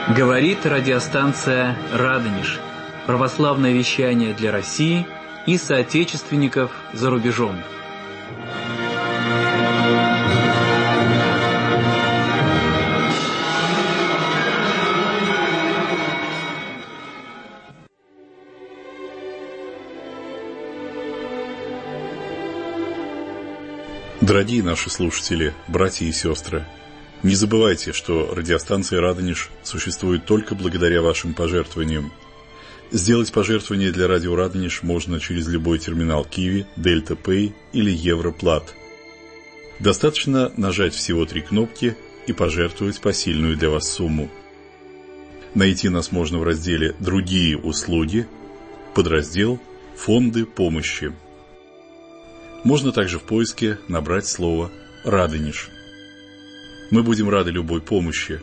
Говорит радиостанция «Радонеж». Православное вещание для России и соотечественников за рубежом. Дорогие наши слушатели, братья и сестры, не забывайте, что радиостанция «Радонеж» существует только благодаря вашим пожертвованиям. Сделать пожертвование для радио «Радонеж» можно через любой терминал Киви, Дельта Пэй или Европлат. Достаточно нажать всего 3 кнопки и пожертвовать посильную для вас сумму. Найти нас можно в разделе «Другие услуги», подраздел «Фонды помощи». Можно также в поиске набрать слово «Радонеж». Мы будем рады любой помощи.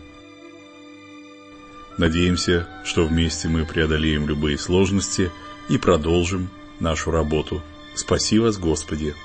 Надеемся, что вместе мы преодолеем любые сложности и продолжим нашу работу. Спаси вас, Господи!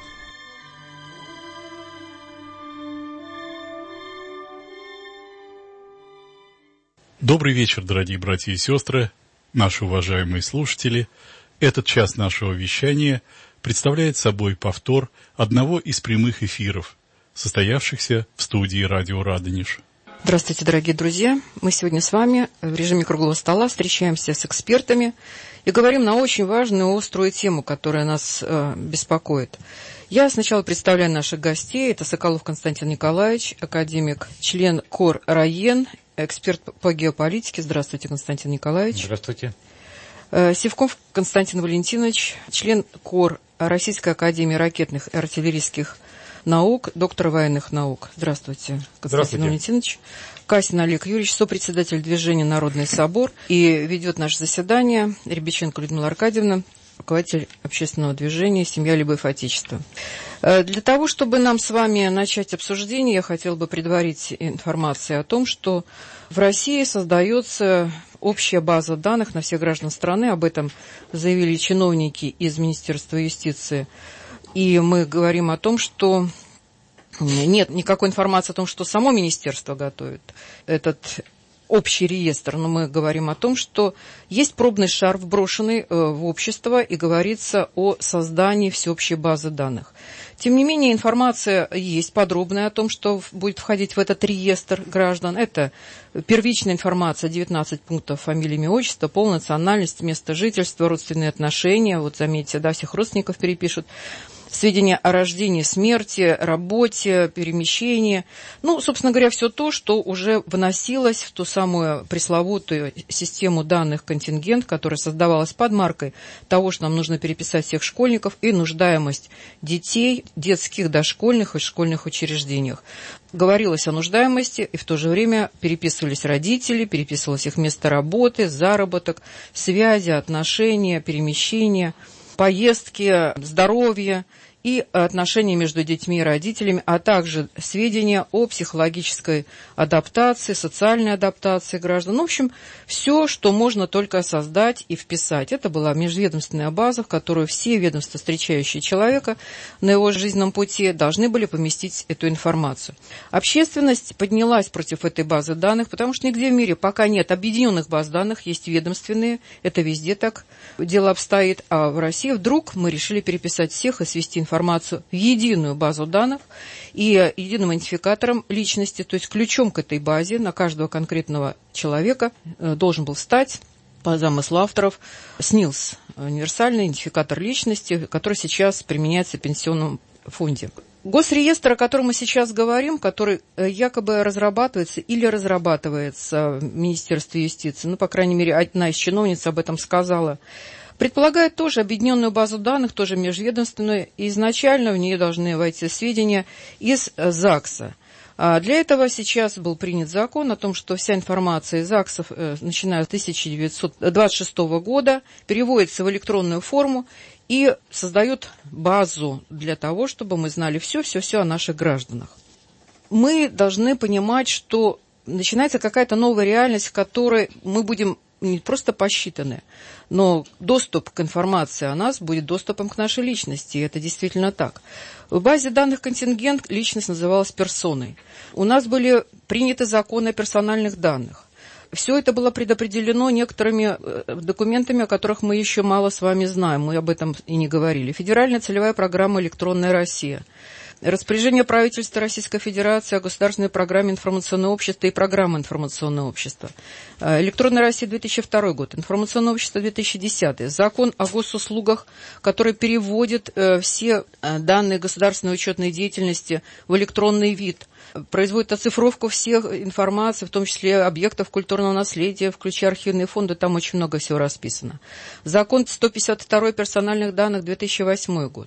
Добрый вечер, дорогие братья и сестры, наши уважаемые слушатели. Этот час нашего вещания представляет собой повтор одного из прямых эфиров, состоявшихся в студии радио «Радонеж». Здравствуйте, дорогие друзья! Мы сегодня с вами в режиме круглого стола встречаемся с экспертами и говорим на очень важную и острую тему, которая нас беспокоит. Я сначала представляю наших гостей. Это Соколов Константин Николаевич, академик, член КОР РАЕН, эксперт по геополитике. Здравствуйте, Константин Николаевич. Здравствуйте. Сивков Константин Валентинович, член КОР Российской академии ракетных и артиллерийских наук, доктор военных наук. Здравствуйте, Константин Валентинович. Касин Олег Юрьевич, сопредседатель движения «Народный собор» и ведет наше заседание. Рябиченко Людмила Аркадьевна, руководитель общественного движения «Семья, любовь, отечество». Для того, чтобы нам с вами начать обсуждение, я хотела бы предварить информацию о том, что в России создается общая база данных на всех граждан страны. Об этом заявили чиновники из Министерства юстиции. И мы говорим о том, что нет никакой информации о том, что само министерство готовит этот общий реестр, но мы говорим о том, что есть пробный шар, вброшенный в общество, и говорится о создании всеобщей базы данных. Тем не менее, информация есть подробная о том, что будет входить в этот реестр граждан. Это первичная информация, 19 пунктов: фамилия, имя, отчество, пол, национальность, место жительства, родственные отношения. Вот заметьте, да, всех родственников перепишут. Сведения о рождении, смерти, работе, перемещении. Ну, собственно говоря, все то, что уже вносилось в ту самую пресловутую систему данных контингент, которая создавалась под маркой того, что нам нужно переписать всех школьников, и нуждаемость детей, детских, дошкольных и школьных учреждениях. Говорилось о нуждаемости, и в то же время переписывались родители, переписывалось их место работы, заработок, связи, отношения, перемещения, поездки, здоровье и отношения между детьми и родителями, а также сведения о психологической адаптации, социальной адаптации граждан. Ну, в общем, все, что можно только создать и вписать. Это была межведомственная база, в которую все ведомства, встречающие человека на его жизненном пути, должны были поместить эту информацию. Общественность поднялась против этой базы данных, потому что нигде в мире пока нет объединенных баз данных, есть ведомственные, это везде так дело обстоит, а в России вдруг мы решили переписать всех и свести информацию в единую базу данных и единым идентификатором личности, то есть ключом к этой базе на каждого конкретного человека должен был стать, по замыслу авторов, СНИЛС, универсальный идентификатор личности, который сейчас применяется в пенсионном фонде. Госреестр, о котором мы сейчас говорим, который якобы разрабатывается или разрабатывается в Министерстве юстиции, ну, по крайней мере, одна из чиновниц об этом сказала, предполагает тоже объединенную базу данных, тоже межведомственную, и изначально в нее должны войти сведения из ЗАГСа. Для этого сейчас был принят закон о том, что вся информация из ЗАГСов, начиная с 1926 года, переводится в электронную форму и создает базу для того, чтобы мы знали все о наших гражданах. Мы должны понимать, что начинается какая-то новая реальность, в которой мы будем не просто посчитаны, но доступ к информации о нас будет доступом к нашей личности, и это действительно так. В базе данных контингент личность называлась персоной. У нас были приняты законы о персональных данных. Все это было предопределено некоторыми документами, о которых мы еще мало с вами знаем, мы об этом и не говорили. Федеральная целевая программа «Электронная Россия». Распоряжение правительства Российской Федерации о государственной программе информационного общества и программы информационного общества. Электронная Россия 2002 год, информационное общество 2010. Закон о госуслугах, который переводит все данные государственной учетной деятельности в электронный вид. Производит оцифровку всех информации, в том числе объектов культурного наследия, включая архивные фонды, там очень много всего расписано. Закон 152 персональных данных 2008 год.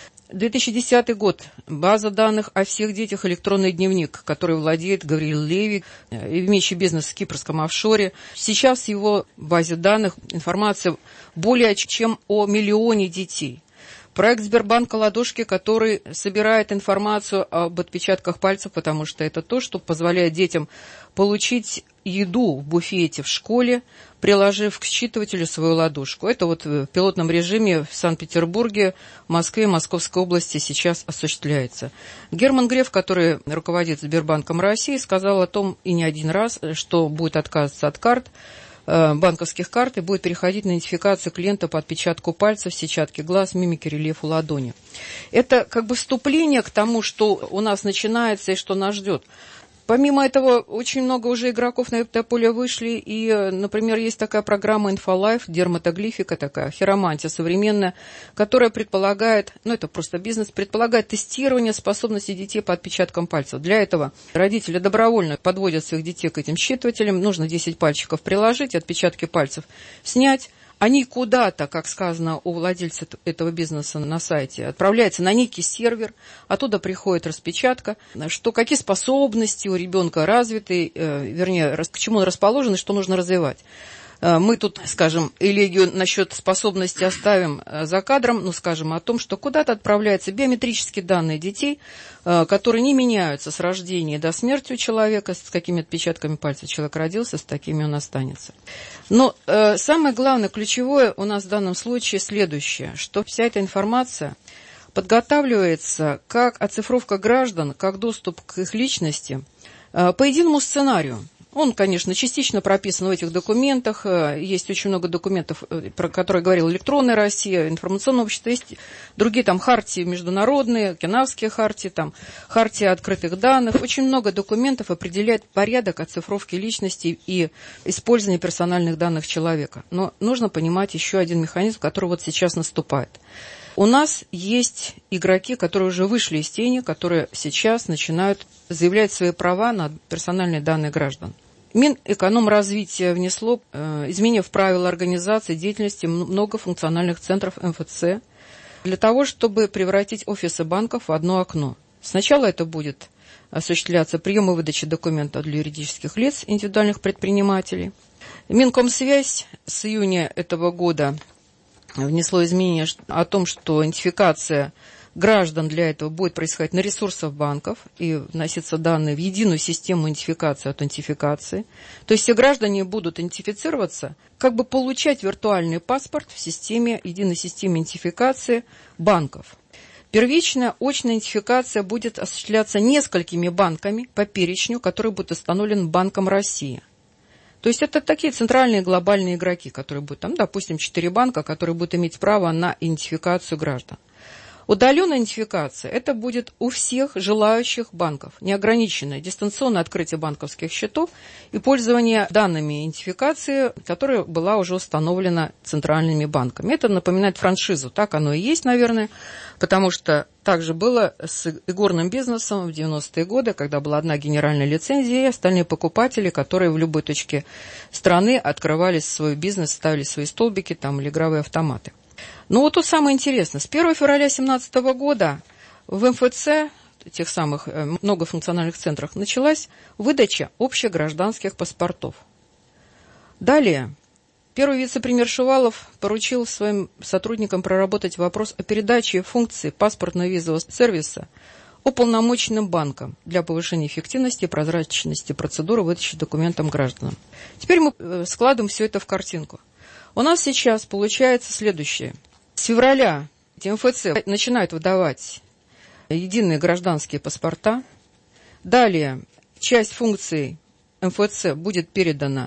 2010 год. База данных о всех детях, электронный дневник, который владеет Гавриил Леви, имеющий бизнес в кипрском офшоре. Сейчас в его базе данных информация более чем о 1 миллионе детей. Проект Сбербанка «Ладошки», который собирает информацию об отпечатках пальцев, потому что это то, что позволяет детям получить еду в буфете в школе, приложив к считывателю свою ладошку. Это вот в пилотном режиме в Санкт-Петербурге, Москве, Московской области сейчас осуществляется. Герман Греф, который руководит Сбербанком России, сказал о том и не один раз, что будет отказываться от карт, банковских карт, и будет переходить на идентификацию клиента по отпечатку пальцев, сетчатке глаз, мимике, рельефу ладони. Это как бы вступление к тому, что у нас начинается и что нас ждет. Помимо этого, очень много уже игроков на это поле вышли, и, например, есть такая программа InfoLife, дерматоглифика такая, хиромантия современная, которая предполагает, это просто бизнес, предполагает тестирование способностей детей по отпечаткам пальцев. Для этого родители добровольно подводят своих детей к этим считывателям, нужно 10 пальчиков приложить, отпечатки пальцев снять. Они куда-то, как сказано у владельца этого бизнеса на сайте, отправляются на некий сервер, оттуда приходит распечатка, что какие способности у ребенка развиты, вернее, к чему он расположен и что нужно развивать. Мы тут, скажем, элегию насчет способностей оставим за кадром, скажем о том, что куда-то отправляются биометрические данные детей, которые не меняются с рождения до смерти у человека, с какими отпечатками пальцев человек родился, с такими он останется. Но самое главное, ключевое у нас в данном случае следующее, что вся эта информация подготавливается как оцифровка граждан, как доступ к их личности по единому сценарию. Он, конечно, частично прописан в этих документах. Есть очень много документов, про которые говорила электронная Россия, информационное общество. Есть другие там хартии международные, Окинавские хартии, там хартия открытых данных. Очень много документов определяет порядок оцифровки личности и использования персональных данных человека. Но нужно понимать еще один механизм, который вот сейчас наступает. У нас есть игроки, которые уже вышли из тени, которые сейчас начинают заявлять свои права на персональные данные граждан. Минэкономразвитие внесло изменения в правила организации деятельности многофункциональных центров МФЦ для того, чтобы превратить офисы банков в одно окно. Сначала это будет осуществляться прием и выдача документов для юридических лиц, индивидуальных предпринимателей. Минкомсвязь с июня этого года внесло изменение о том, что идентификация граждан для этого будет происходить на ресурсах банков и вносятся данные в единую систему идентификации, аутентификации. То есть все граждане будут идентифицироваться, как бы получать виртуальный паспорт в системе, единой системе идентификации банков. Первичная очная идентификация будет осуществляться несколькими банками по перечню, который будет установлен Банком России. То есть это такие центральные глобальные игроки, которые будут, допустим, 4 банка, которые будут иметь право на идентификацию граждан. Удаленная идентификация – это будет у всех желающих банков, неограниченное дистанционное открытие банковских счетов и пользование данными идентификации, которая была уже установлена центральными банками. Это напоминает франшизу, так оно и есть, наверное, потому что так же было с игорным бизнесом в 90-е годы, когда была одна генеральная лицензия, и остальные покупатели, которые в любой точке страны открывали свой бизнес, ставили свои столбики или игровые автоматы. Но вот тут самое интересное. С 1 февраля 2017 года в МФЦ, тех самых многофункциональных центрах, началась выдача общегражданских паспортов. Далее, первый вице-премьер Шувалов поручил своим сотрудникам проработать вопрос о передаче функции паспортно-визового сервиса уполномоченным банкам для повышения эффективности и прозрачности процедуры выдачи документам гражданам. Теперь мы складываем все это в картинку. У нас сейчас получается следующее. С февраля МФЦ начинают выдавать единые гражданские паспорта. Далее часть функций МФЦ будет передана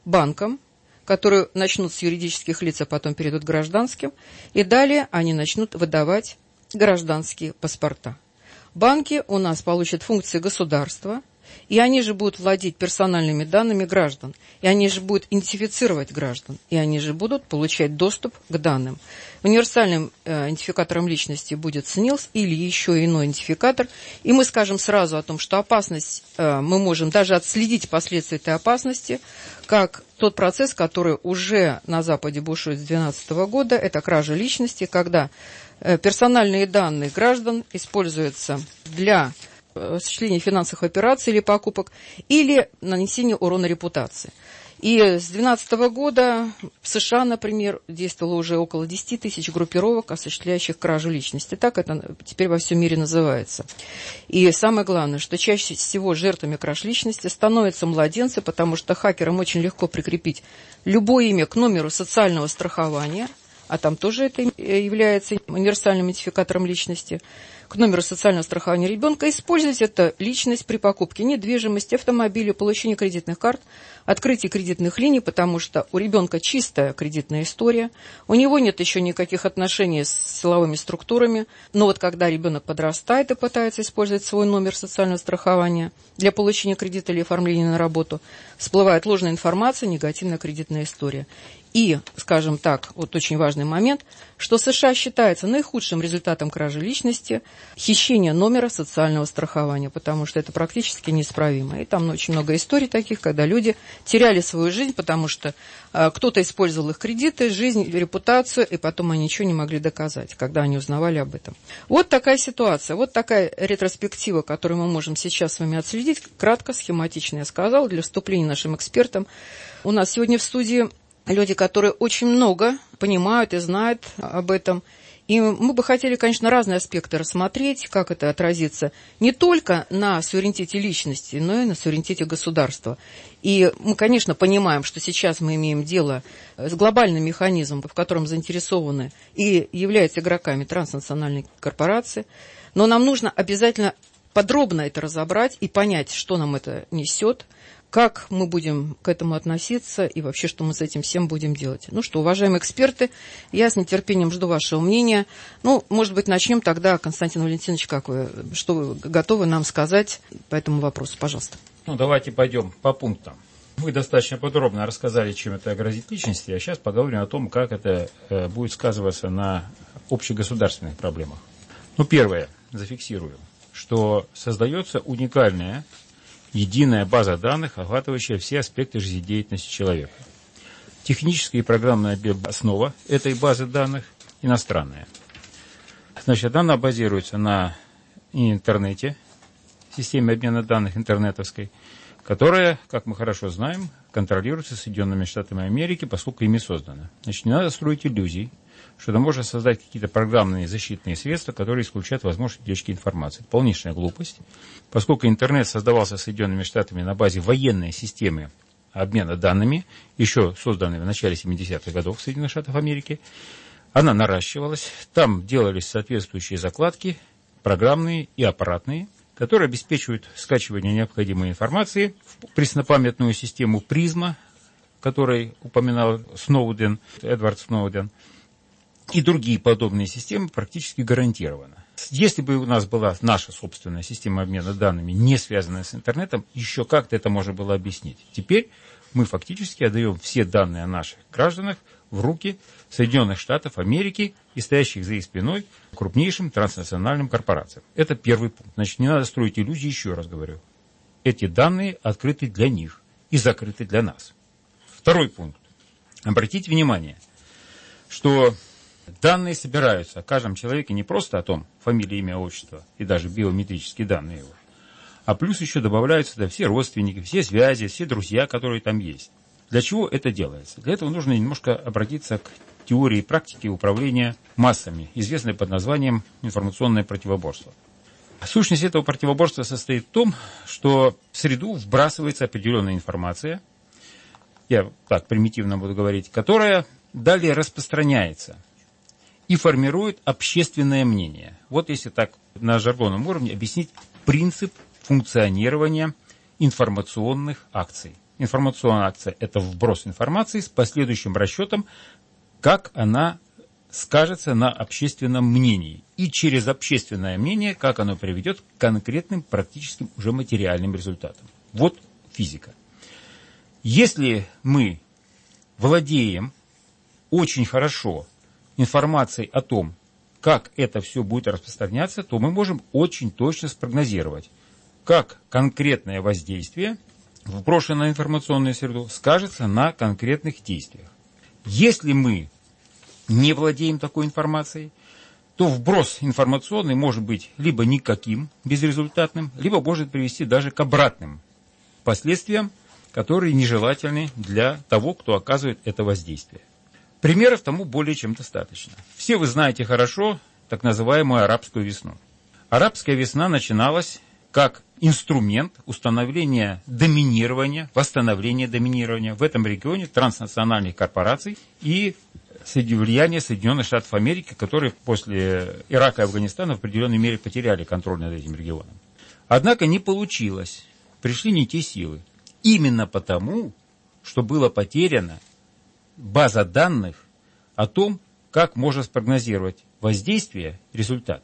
банкам, которые начнут с юридических лиц, а потом перейдут к гражданским, и далее они начнут выдавать гражданские паспорта. Банки у нас получат функции государства, и они же будут владеть персональными данными граждан, и они же будут идентифицировать граждан, и они же будут получать доступ к данным. Универсальным идентификатором личности будет СНИЛС или еще иной идентификатор, и мы скажем сразу о том, что опасность, мы можем даже отследить последствия этой опасности, как тот процесс, который уже на Западе бушует с 2012 года, это кража личности, когда персональные данные граждан используются для осуществления финансовых операций или покупок, или нанесения урона репутации. И с 2012 года в США, например, действовало уже около 10 тысяч группировок, осуществляющих кражу личности. Так это теперь во всем мире называется. И самое главное, что чаще всего жертвами краж личности становятся младенцы, потому что хакерам очень легко прикрепить любое имя к номеру социального страхования, а там тоже это является универсальным идентификатором личности, к номеру социального страхования ребенка, использовать эту личность при покупке недвижимости, автомобиля, получении кредитных карт, открытии кредитных линий, потому что у ребенка чистая кредитная история, у него нет еще никаких отношений с силовыми структурами, но вот когда ребенок подрастает и пытается использовать свой номер социального страхования для получения кредита или оформления на работу, всплывает ложная информация, негативная кредитная история. И, скажем так, вот очень важный момент, что США считается наихудшим результатом кражи личности хищение номера социального страхования, потому что это практически неисправимо. И там очень много историй таких, когда люди теряли свою жизнь, потому что кто-то использовал их кредиты, жизнь, репутацию, и потом они ничего не могли доказать, когда они узнавали об этом. Вот такая ситуация, вот такая ретроспектива, которую мы можем сейчас с вами отследить. Кратко, схематично я сказала, для вступления нашим экспертам. У нас сегодня в студии люди, которые очень много понимают и знают об этом. И мы бы хотели, конечно, разные аспекты рассмотреть, как это отразится не только на суверенитете личности, но и на суверенитете государства. И мы, конечно, понимаем, что сейчас мы имеем дело с глобальным механизмом, в котором заинтересованы и являются игроками транснациональные корпорации. Но нам нужно обязательно подробно это разобрать и понять, что нам это несет, как мы будем к этому относиться и вообще, что мы с этим всем будем делать. Ну что, уважаемые эксперты, я с нетерпением жду вашего мнения. Ну, может быть, начнем тогда, Константин Валентинович, как вы, что вы готовы нам сказать по этому вопросу, пожалуйста. Ну, давайте пойдем по пунктам. Вы достаточно подробно рассказали, чем это грозит личности, а сейчас поговорим о том, как это будет сказываться на общегосударственных проблемах. Ну, первое, зафиксирую, что создается уникальная единая база данных, охватывающая все аспекты жизнедеятельности человека. Техническая и программная основа этой базы данных иностранная. Значит, она базируется на интернете, системе обмена данных интернетовской, которая, как мы хорошо знаем, контролируется Соединенными Штатами Америки, поскольку ими создана. Значит, не надо строить иллюзий, что это можно создать какие-то программные защитные средства, которые исключают возможность утечки информации. Это полнейшая глупость, поскольку интернет создавался Соединенными Штатами на базе военной системы обмена данными, еще созданной в начале 70-х годов Соединенных Штатов Америки. Она наращивалась, там делались соответствующие закладки, программные и аппаратные, которые обеспечивают скачивание необходимой информации в преснопамятную систему «Призма», которой упоминал Сноуден, Эдвард Сноуден, и другие подобные системы практически гарантированно. Если бы у нас была наша собственная система обмена данными, не связанная с интернетом, еще как-то это можно было объяснить. Теперь мы фактически отдаем все данные о наших гражданах в руки Соединенных Штатов Америки и стоящих за их спиной крупнейшим транснациональным корпорациям. Это первый пункт. Значит, не надо строить иллюзии, еще раз говорю. Эти данные открыты для них и закрыты для нас. Второй пункт. Обратите внимание, что данные собираются о каждом человеке не просто о том, фамилия, имя, отчество и даже биометрические данные его, а плюс еще добавляются туда все родственники, все связи, все друзья, которые там есть. Для чего это делается? Для этого нужно немножко обратиться к теории и практике управления массами, известной под названием информационное противоборство. Сущность этого противоборства состоит в том, что в среду вбрасывается определенная информация, я так примитивно буду говорить, которая далее распространяется и формирует общественное мнение. Вот если так на жаргонном уровне объяснить принцип функционирования информационных акций. Информационная акция – это вброс информации с последующим расчетом, как она скажется на общественном мнении. И через общественное мнение, как оно приведет к конкретным практическим уже материальным результатам. Вот физика. Если мы владеем очень хорошо информацией о том, как это все будет распространяться, то мы можем очень точно спрогнозировать, как конкретное воздействие, вброшенное на информационную среду, скажется на конкретных действиях. Если мы не владеем такой информацией, то вброс информационный может быть либо никаким, безрезультатным, либо может привести даже к обратным последствиям, которые нежелательны для того, кто оказывает это воздействие. Примеров тому более чем достаточно. Все вы знаете хорошо так называемую арабскую весну. Арабская весна начиналась как инструмент установления доминирования, восстановления доминирования в этом регионе транснациональных корпораций и влияние Соединенных Штатов Америки, которые после Ирака и Афганистана в определенной мере потеряли контроль над этим регионом. Однако не получилось. Пришли не те силы. Именно потому, что была потеряна база данных о том, как можно спрогнозировать воздействие, результат.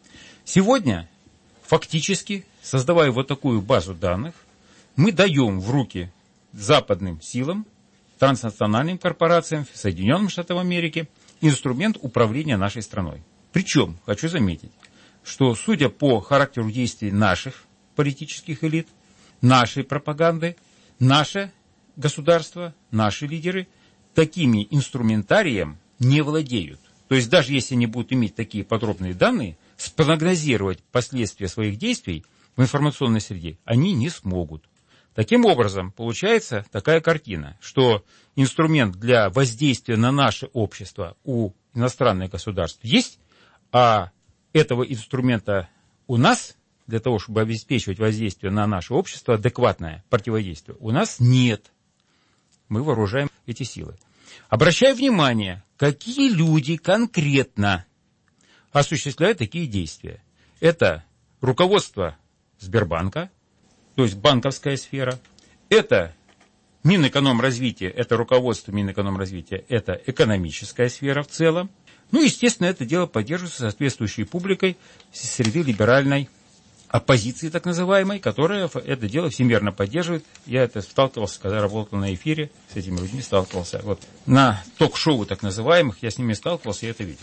Сегодня, фактически, создавая вот такую базу данных, мы даем в руки западным силам, транснациональным корпорациям, Соединенным Штатам Америки инструмент управления нашей страной. Причем, хочу заметить, что, судя по характеру действий наших политических элит, нашей пропаганды, наше государство, наши лидеры такими инструментарием не владеют. То есть даже если они будут иметь такие подробные данные, спрогнозировать последствия своих действий в информационной среде они не смогут. Таким образом, получается такая картина, что инструмент для воздействия на наше общество у иностранных государств есть, а этого инструмента у нас, для того, чтобы обеспечивать воздействие на наше общество, адекватное противодействие, у нас нет. Мы вооружаем эти силы. Обращаю внимание, какие люди конкретно осуществляют такие действия. Это руководство Сбербанка, то есть банковская сфера. Это Минэкономразвитие, это руководство Минэкономразвития, это экономическая сфера в целом. Ну, естественно, это дело поддерживается соответствующей публикой среди либеральной оппозиции, так называемой, которая это дело всемирно поддерживает. Я это сталкивался, когда работал на эфире, с этими людьми сталкивался. Вот на ток-шоу так называемых я с ними сталкивался, я это видел.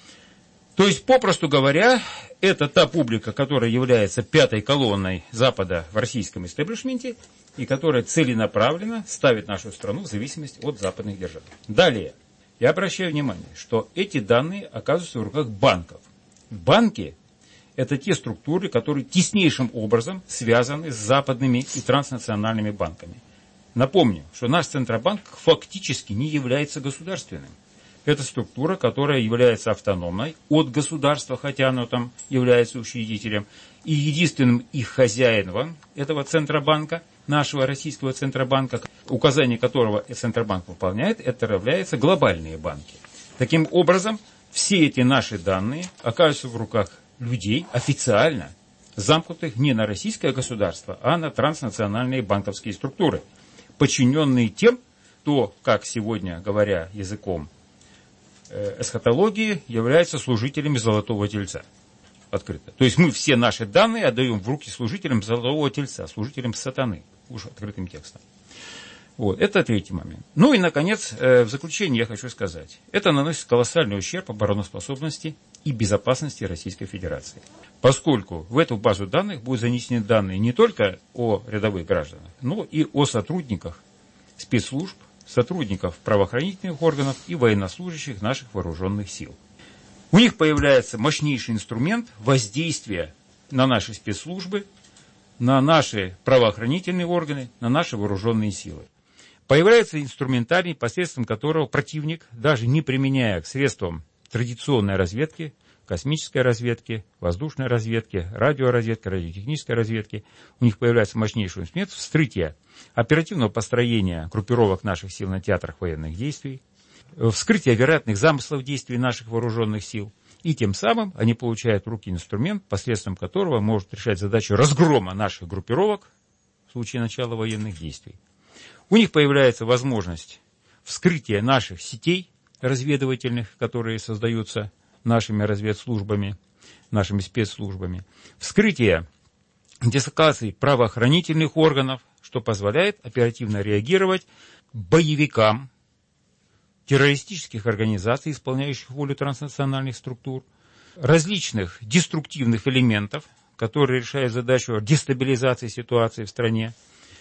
То есть, попросту говоря, это та публика, которая является пятой колонной Запада в российском истеблишменте и которая целенаправленно ставит нашу страну в зависимость от западных держав. Далее, я обращаю внимание, что эти данные оказываются в руках банков. Банки – это те структуры, которые теснейшим образом связаны с западными и транснациональными банками. Напомню, что наш Центробанк фактически не является государственным. Это структура, которая является автономной от государства, хотя оно там является учредителем. И единственным их хозяином этого Центробанка, нашего российского Центробанка, указание которого Центробанк выполняет, это являются глобальные банки. Таким образом, все эти наши данные оказываются в руках людей официально, замкнутых не на российское государство, а на транснациональные банковские структуры, подчиненные тем, кто, как сегодня говоря языком эсхатологии, являются служителями Золотого Тельца. Открыто. То есть мы все наши данные отдаем в руки служителям Золотого Тельца, служителям сатаны, уж открытым текстом. Вот, это третий момент. Ну и, наконец, в заключение я хочу сказать, это наносит колоссальный ущерб обороноспособности и безопасности Российской Федерации. Поскольку в эту базу данных будут занесены данные не только о рядовых гражданах, но и о сотрудниках спецслужб, сотрудников правоохранительных органов и военнослужащих наших вооруженных сил. У них появляется мощнейший инструмент воздействия на наши спецслужбы, на наши правоохранительные органы, на наши вооруженные силы. Появляется инструментарий, посредством которого противник, даже не применяя к средствам традиционной разведки, космической разведки, воздушной разведки, радиоразведки, радиотехнической разведки, у них появляется мощнейший инструмент вскрытия оперативного построения группировок наших сил на театрах военных действий, вскрытие вероятных замыслов действий наших вооруженных сил, и тем самым они получают в руки инструмент, посредством которого может решать задачу разгрома наших группировок в случае начала военных действий. У них появляется возможность вскрытия наших сетей разведывательных, которые создаются нашими разведслужбами, нашими спецслужбами, вскрытие дислокаций правоохранительных органов, что позволяет оперативно реагировать боевикам террористических организаций, исполняющих волю транснациональных структур, различных деструктивных элементов, которые решают задачу дестабилизации ситуации в стране,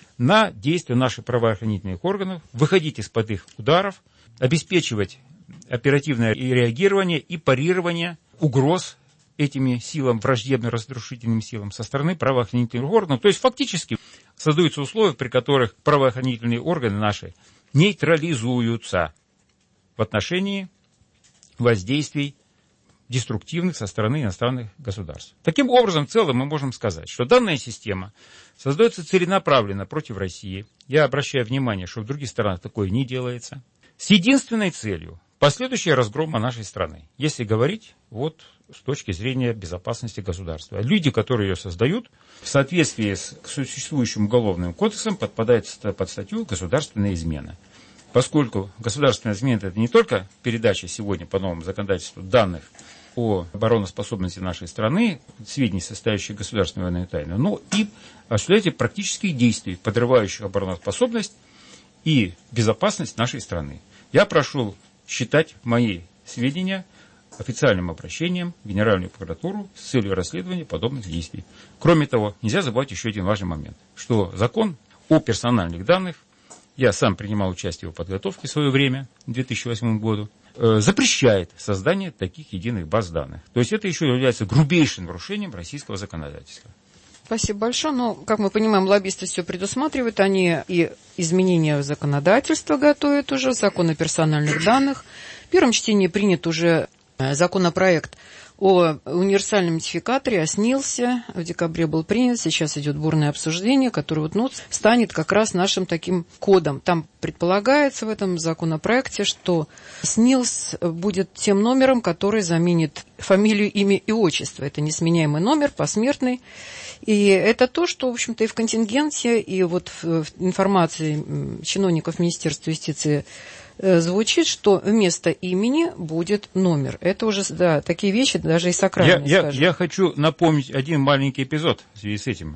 на действия наших правоохранительных органов, выходить из-под их ударов, обеспечивать оперативное реагирование и парирование угроз этими силам, враждебным разрушительным силам со стороны правоохранительных органов. То есть фактически создаются условия, при которых правоохранительные органы наши нейтрализуются в отношении воздействий деструктивных со стороны иностранных государств. Таким образом, в целом мы можем сказать, что данная система создается целенаправленно против России. Я обращаю внимание, что в других странах такое не делается. С единственной целью – последующий разгром нашей страны. Если говорить вот с точки зрения безопасности государства. Люди, которые ее создают, в соответствии с существующим уголовным кодексом подпадают под статью «Государственная измена». Поскольку государственная измена – это не только передача сегодня по новому законодательству данных о обороноспособности нашей страны, сведений, состоящих государственной военной тайны, но и осуществляете практические действия, подрывающих обороноспособность и безопасность нашей страны. Я прошу считать мои сведения официальным обращением в Генеральную прокуратуру с целью расследования подобных действий. Кроме того, нельзя забывать еще один важный момент, что закон о персональных данных, я сам принимал участие в подготовке в свое время, в 2008 году, запрещает создание таких единых баз данных. То есть это еще является грубейшим нарушением российского законодательства. Спасибо большое. Но, как мы понимаем, лоббисты все предусматривают. Они и изменения в законодательство готовят уже, закон о персональных данных. В первом чтении принят уже законопроект о универсальном идентификаторе, СНИЛСе. В декабре был принят, сейчас идет бурное обсуждение, которое станет как раз нашим таким кодом. Там предполагается в этом законопроекте, что СНИЛС будет тем номером, который заменит фамилию, имя и отчество. Это несменяемый номер, посмертный. И это то, что, в общем-то, и в контингенте, и вот в информации чиновников Министерства юстиции звучит, что вместо имени будет номер. Это уже, да, такие вещи даже и сакральные. Я хочу напомнить один маленький эпизод в связи с этим,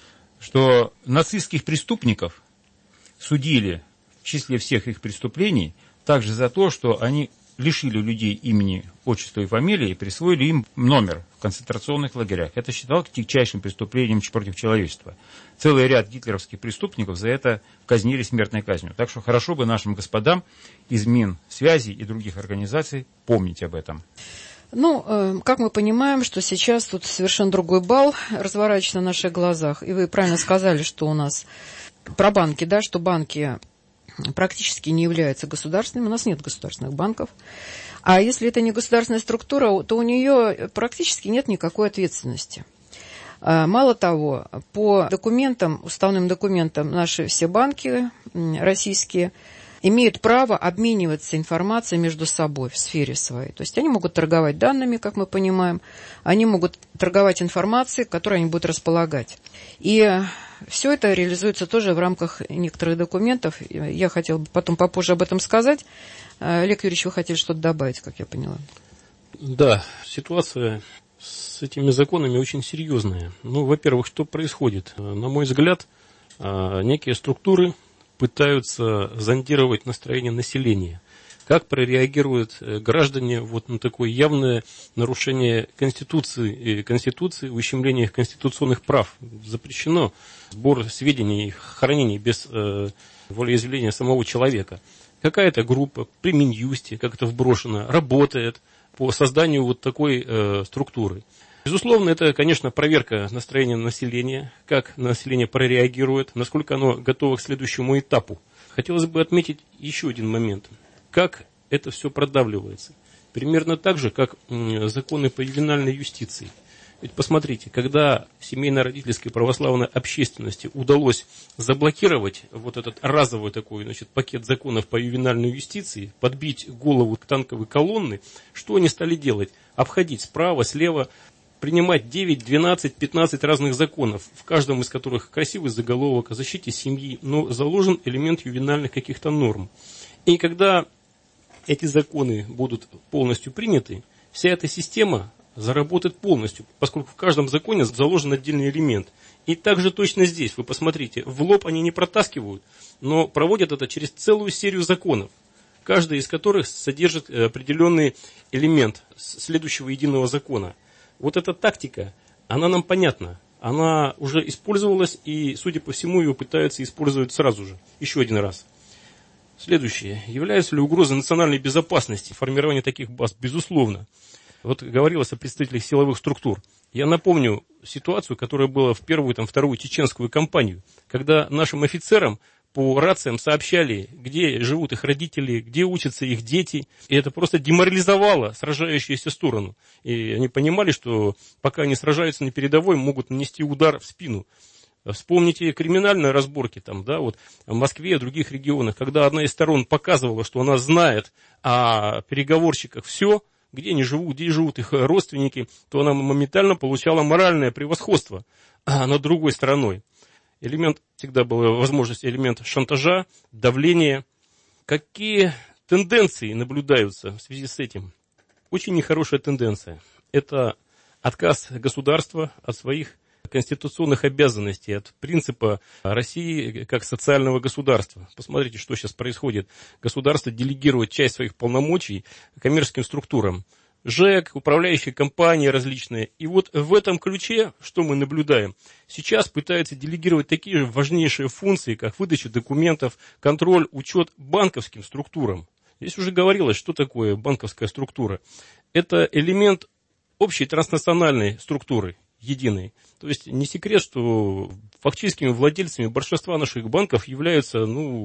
что нацистских преступников судили в числе всех их преступлений также за то, что они лишили людей имени, отчества и фамилии и присвоили им номер в концентрационных лагерях. Это считалось тягчайшим преступлением против человечества. Целый ряд гитлеровских преступников за это казнили смертной казнью. Так что хорошо бы нашим господам из Минсвязи и других организаций помнить об этом. Ну, как мы понимаем, что сейчас тут совершенно другой бал разворачивается на наших глазах. И вы правильно сказали, что у нас про банки, да, что банки практически не являются государственными. У нас нет государственных банков. А если это не государственная структура, то у нее практически нет никакой ответственности. Мало того, по документам, уставным документам, наши все банки российские имеют право обмениваться информацией между собой в сфере своей. То есть они могут торговать данными, как мы понимаем, они могут торговать информацией, которой они будут располагать. И все это реализуется тоже в рамках некоторых документов. Я хотела бы потом попозже об этом сказать. Олег Юрьевич, вы хотели что-то добавить, как я поняла? Да, ситуация с этими законами очень серьезная. Ну, во-первых, что происходит? На мой взгляд, некие структуры пытаются зондировать настроение населения. Как прореагируют граждане вот на такое явное нарушение Конституции, ущемление их конституционных прав. Запрещено сбор сведений и хранение без волеизъявления самого человека. Какая-то группа при Минюсте, как это вброшено, работает по созданию вот такой структуры. Безусловно, это, конечно, проверка настроения населения, как население прореагирует, насколько оно готово к следующему этапу. Хотелось бы отметить еще один момент. Как это все продавливается. Примерно так же, как законы по ювенальной юстиции. Ведь посмотрите, когда семейно-родительской православной общественности удалось заблокировать вот этот разовый такой, пакет законов по ювенальной юстиции, подбить голову танковой колонны, что они стали делать? Обходить справа, слева принимать 9, 12, 15 разных законов, в каждом из которых красивый заголовок о защите семьи, но заложен элемент ювенальных каких-то норм. И когда эти законы будут полностью приняты, вся эта система заработает полностью, поскольку в каждом законе заложен отдельный элемент. И также точно здесь, вы посмотрите, в лоб они не протаскивают, но проводят это через целую серию законов, каждый из которых содержит определенный элемент следующего единого закона. Вот эта тактика, она нам понятна, она уже использовалась, и, судя по всему, ее пытаются использовать сразу же, еще один раз. Следующее. Является ли угрозой национальной безопасности формирование таких баз? Безусловно. Вот говорилось о представителях силовых структур. Я напомню ситуацию, которая была в первую, вторую чеченскую кампанию, когда нашим офицерам по рациям сообщали, где живут их родители, где учатся их дети. И это просто деморализовало сражающуюся сторону. И они понимали, что пока они сражаются на передовой, могут нанести удар в спину. Вспомните криминальные разборки в Москве и других регионах, когда одна из сторон показывала, что она знает о переговорщиках все, где они живут, где живут их родственники, то она моментально получала моральное превосходство над другой стороной. Элемент, всегда была возможность, элемент шантажа, давления. Какие тенденции наблюдаются в связи с этим? Очень нехорошая тенденция. Это отказ государства от своих конституционных обязанностей, от принципа России как социального государства. Посмотрите, что сейчас происходит. Государство делегирует часть своих полномочий коммерческим структурам. ЖЭК, управляющие компании различные. И вот в этом ключе, что мы наблюдаем? Сейчас пытаются делегировать такие же важнейшие функции, как выдача документов, контроль, учет банковским структурам. Здесь уже говорилось, что такое банковская структура. Это элемент общей транснациональной структуры, единой. То есть не секрет, что фактическими владельцами большинства наших банков являются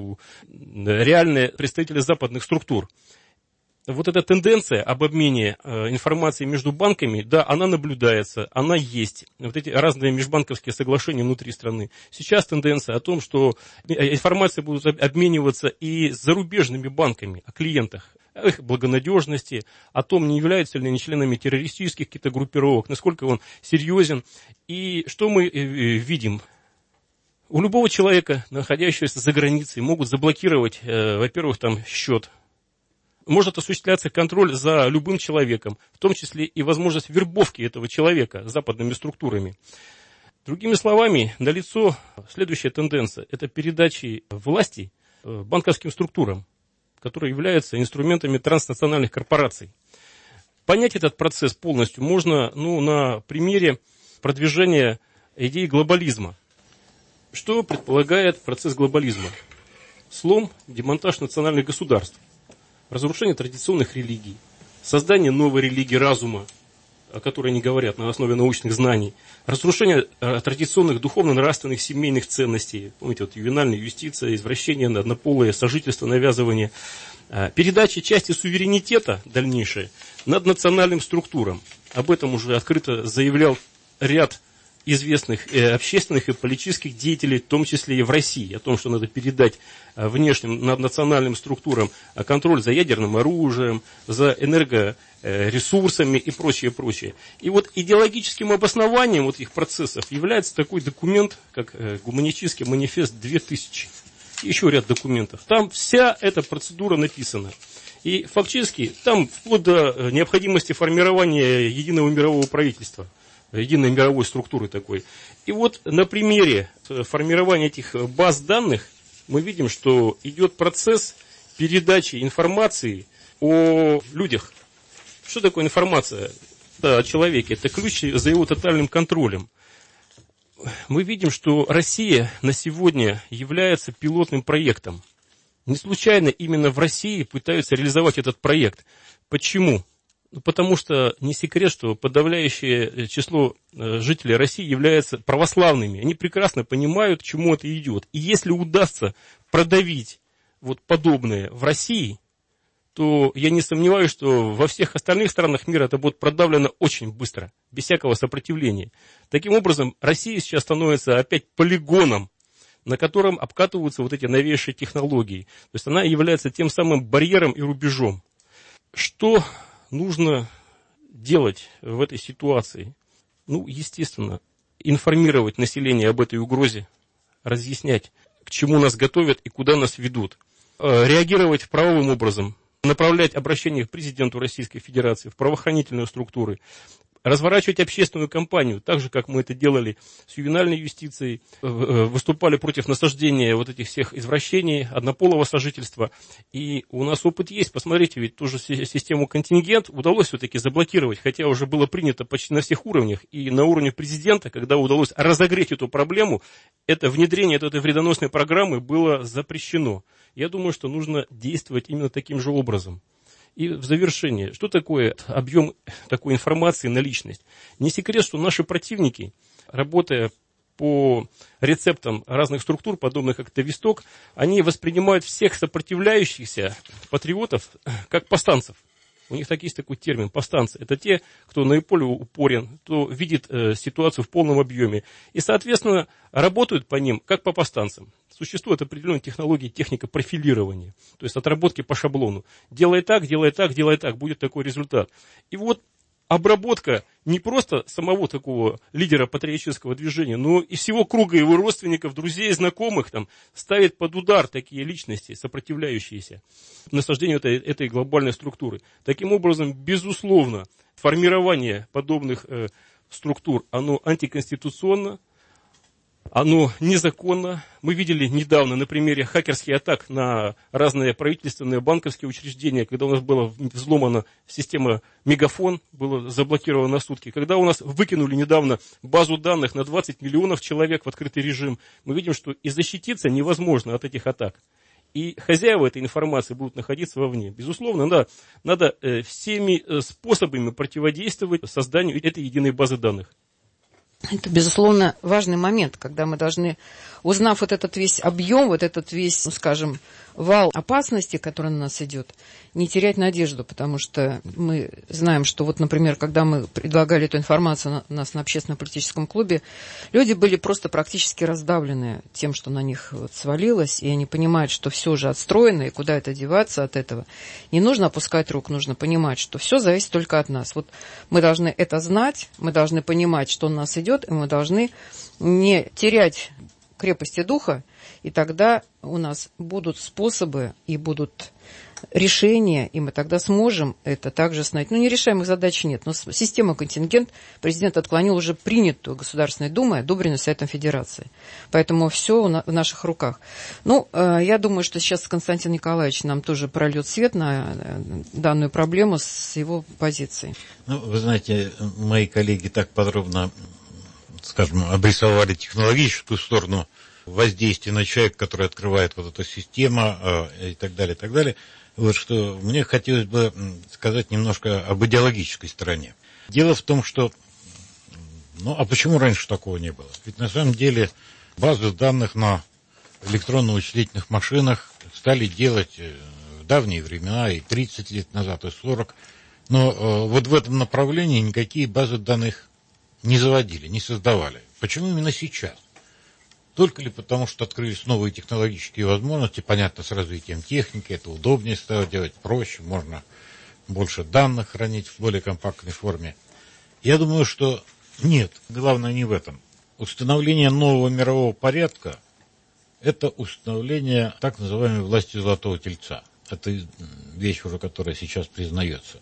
реальные представители западных структур. Вот эта тенденция об обмене информацией между банками, да, она наблюдается, она есть. Вот эти разные межбанковские соглашения внутри страны. Сейчас тенденция о том, что информация будет обмениваться и с зарубежными банками о клиентах, о их благонадежности, о том, не являются ли они членами террористических каких-то группировок, насколько он серьезен. И что мы видим? У любого человека, находящегося за границей, могут заблокировать, во-первых, счет. Может осуществляться контроль за любым человеком, в том числе и возможность вербовки этого человека западными структурами. Другими словами, налицо следующая тенденция. Это передача власти банковским структурам, которые являются инструментами транснациональных корпораций. Понять этот процесс полностью можно на примере продвижения идеи глобализма. Что предполагает процесс глобализма? Слом, демонтаж национальных государств, разрушение традиционных религий, создание новой религии разума, о которой они говорят на основе научных знаний, разрушение традиционных духовно-нравственных семейных ценностей, помните, ювенальная юстиция, извращение, однополое сожительство, навязывание, передача части суверенитета дальнейшее над национальным структурам. Об этом уже открыто заявлял ряд известных общественных и политических деятелей, в том числе и в России, о том, что надо передать внешним наднациональным структурам контроль за ядерным оружием, за энергоресурсами и прочее, прочее. И вот идеологическим обоснованием их процессов является такой документ, как Гуманический манифест 2000. Еще ряд документов. Там вся эта процедура написана. И фактически там вплоть до необходимости формирования единого мирового правительства, единой мировой структуры такой. И вот на примере формирования этих баз данных мы видим, что идет процесс передачи информации о людях. Что такое информация о человеке? Это ключ за его тотальным контролем. Мы видим, что Россия на сегодня является пилотным проектом. Не случайно именно в России пытаются реализовать этот проект. Почему? Потому что не секрет, что подавляющее число жителей России являются православными. Они прекрасно понимают, к чему это идет. И если удастся продавить подобное в России, то я не сомневаюсь, что во всех остальных странах мира это будет продавлено очень быстро, без всякого сопротивления. Таким образом, Россия сейчас становится опять полигоном, на котором обкатываются эти новейшие технологии. То есть она является тем самым барьером и рубежом. Что нужно делать в этой ситуации? естественно, информировать население об этой угрозе, разъяснять, к чему нас готовят и куда нас ведут, реагировать правовым образом, направлять обращение к президенту Российской Федерации, в правоохранительные структуры, разворачивать общественную кампанию, так же, как мы это делали с ювенальной юстицией, выступали против насаждения вот этих всех извращений, однополого сожительства. И у нас опыт есть. Посмотрите, ведь ту же систему контингент удалось все-таки заблокировать, хотя уже было принято почти на всех уровнях. И на уровне президента, когда удалось разогреть эту проблему, это внедрение этой вредоносной программы было запрещено. Я думаю, что нужно действовать именно таким же образом. И в завершение, что такое объем такой информации на личность? Не секрет, что наши противники, работая по рецептам разных структур, подобных как Тависток, они воспринимают всех сопротивляющихся патриотов как повстанцев. У них есть такой термин – повстанцы. Это те, кто наиболее упорен, кто видит ситуацию в полном объеме. И, соответственно, работают по ним, как по повстанцам. Существует определенная технология, техника профилирования, то есть отработки по шаблону. Делай так, делай так, делай так, будет такой результат. И вот обработка не просто самого такого лидера патриотического движения, но и всего круга его родственников, друзей, знакомых ставит под удар такие личности, сопротивляющиеся насаждению этой глобальной структуры. Таким образом, безусловно, формирование подобных структур, оно антиконституционно, оно незаконно. Мы видели недавно на примере хакерских атак на разные правительственные банковские учреждения, когда у нас была взломана система Мегафон, было заблокировано на сутки. Когда у нас выкинули недавно базу данных на 20 миллионов человек в открытый режим, мы видим, что и защититься невозможно от этих атак. И хозяева этой информации будут находиться вовне. Безусловно, надо всеми способами противодействовать созданию этой единой базы данных. Это, безусловно, важный момент, когда мы должны, узнав вот этот весь объем, вот этот весь, вал опасности, который на нас идет, не терять надежду, потому что мы знаем, что вот, например, когда мы предлагали эту информацию у нас на общественно-политическом клубе, люди были просто практически раздавлены тем, что на них свалилось, и они понимают, что все уже отстроено, и куда это деваться от этого. Не нужно опускать рук, нужно понимать, что все зависит только от нас. Вот мы должны это знать, мы должны понимать, что на нас идет, и мы должны не терять крепости духа, и тогда у нас будут способы и будут решения, и мы тогда сможем это также снять. Нерешаемых задач нет, но система контингент президент отклонил уже принятую Государственной Думой, одобренную Советом Федерации. Поэтому все в наших руках. Я думаю, что сейчас Константин Николаевич нам тоже прольет свет на данную проблему с его позиции. Вы знаете, мои коллеги так подробно, обрисовали технологическую сторону воздействия на человека, который открывает вот эту систему и так далее, и так далее. Вот что мне хотелось бы сказать немножко об идеологической стороне. Дело в том, что, а почему раньше такого не было? Ведь на самом деле базы данных на электронно-вычислительных машинах стали делать в давние времена, и 30 лет назад, и 40. Но вот в этом направлении никакие базы данных не заводили, не создавали. Почему именно сейчас? Только ли потому, что открылись новые технологические возможности, понятно, с развитием техники, это удобнее стало делать, проще, можно больше данных хранить в более компактной форме. Я думаю, что нет, главное не в этом. Установление нового мирового порядка – это установление так называемой власти Золотого Тельца. Это вещь уже, которая сейчас признается.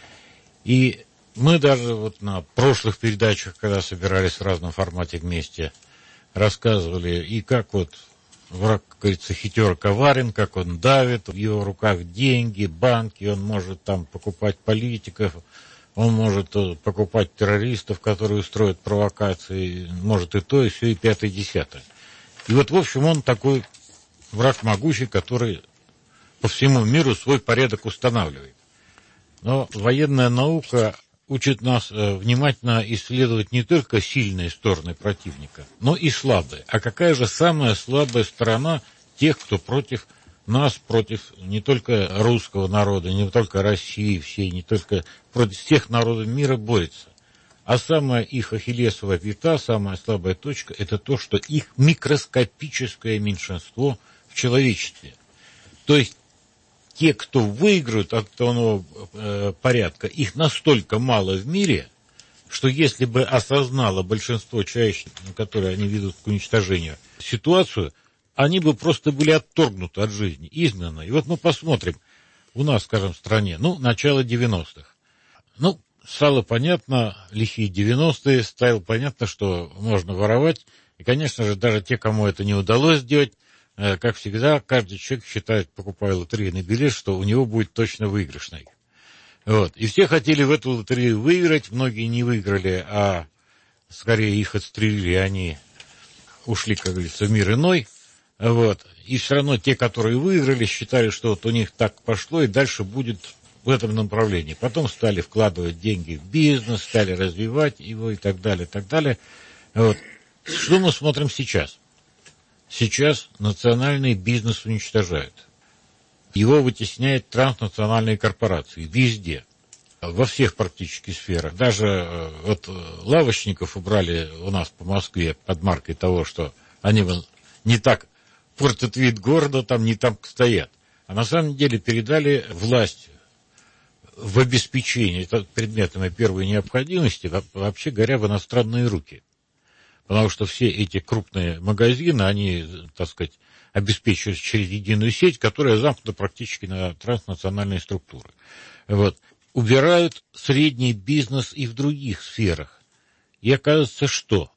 И мы даже вот на прошлых передачах, когда собирались в разном формате вместе, рассказывали, и как вот враг, как говорится, хитер коварен, как он давит, в его руках деньги, банки, он может там покупать политиков, он может покупать террористов, которые устроят провокации, может и то, и все, и пятое, и десятое. И вот, в общем, он такой враг могучий, который по всему миру свой порядок устанавливает. Но военная наука учит нас внимательно исследовать не только сильные стороны противника, но и слабые. А какая же самая слабая сторона тех, кто против нас, против не только русского народа, не только России всей, не только против всех народов мира борется? А самая их ахиллесова пята, самая слабая точка – это то, что их микроскопическое меньшинство в человечестве. То есть те, кто выиграют от этого нового порядка, их настолько мало в мире, что если бы осознало большинство человечества, которые они ведут к уничтожению, ситуацию, они бы просто были отторгнуты от жизни, изгнаны. И вот мы посмотрим, у нас, скажем, в стране, начало 90-х. Стало понятно, лихие 90-е, стало понятно, что можно воровать. И, конечно же, даже те, кому это не удалось сделать, как всегда, каждый человек считает, покупая лотерейный билет, что у него будет точно выигрышный. Вот. И все хотели в эту лотерею выиграть, многие не выиграли, а скорее их отстрелили, они ушли, как говорится, в мир иной. Вот. И все равно те, которые выиграли, считали, что вот у них так пошло, и дальше будет в этом направлении. Потом стали вкладывать деньги в бизнес, стали развивать его и так далее, и так далее. Вот. Что мы смотрим сейчас? Сейчас национальный бизнес уничтожают. Его вытесняют транснациональные корпорации везде, во всех практически сферах. Даже лавочников убрали у нас по Москве под маркой того, что они не так портят вид города, там не там стоят. А на самом деле передали власть в обеспечении предметами первой необходимости, вообще говоря, в иностранные руки. Потому что все эти крупные магазины, они, так сказать, обеспечиваются через единую сеть, которая замкнута практически на транснациональные структуры. Вот. Убирают средний бизнес и в других сферах. И оказывается, что